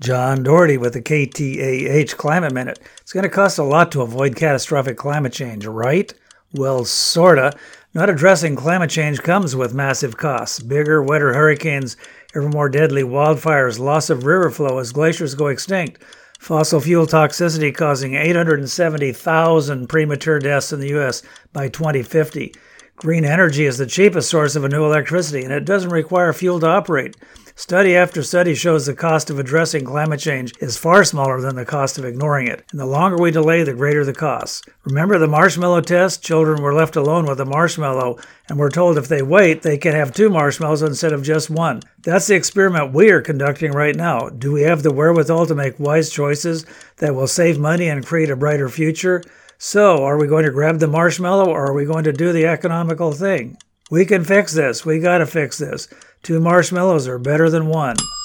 John Doherty with the KTAH Climate Minute. It's going to cost a lot to avoid catastrophic climate change, right? Well, sorta. Not addressing climate change comes with massive costs. Bigger, wetter hurricanes, ever more deadly wildfires, loss of river flow as glaciers go extinct, fossil fuel toxicity causing 870,000 premature deaths in the U.S. by 2050. Green energy is the cheapest source of new electricity, and it doesn't require fuel to operate. Study after study shows the cost of addressing climate change is far smaller than the cost of ignoring it. And the longer we delay, the greater the costs. Remember the marshmallow test? Children were left alone with a marshmallow and were told if they wait, they can have 2 marshmallows instead of just 1. That's the experiment we are conducting right now. Do we have the wherewithal to make wise choices that will save money and create a brighter future? So, are we going to grab the marshmallow or are we going to do the economical thing? We can fix this. We gotta fix this. 2 marshmallows are better than 1.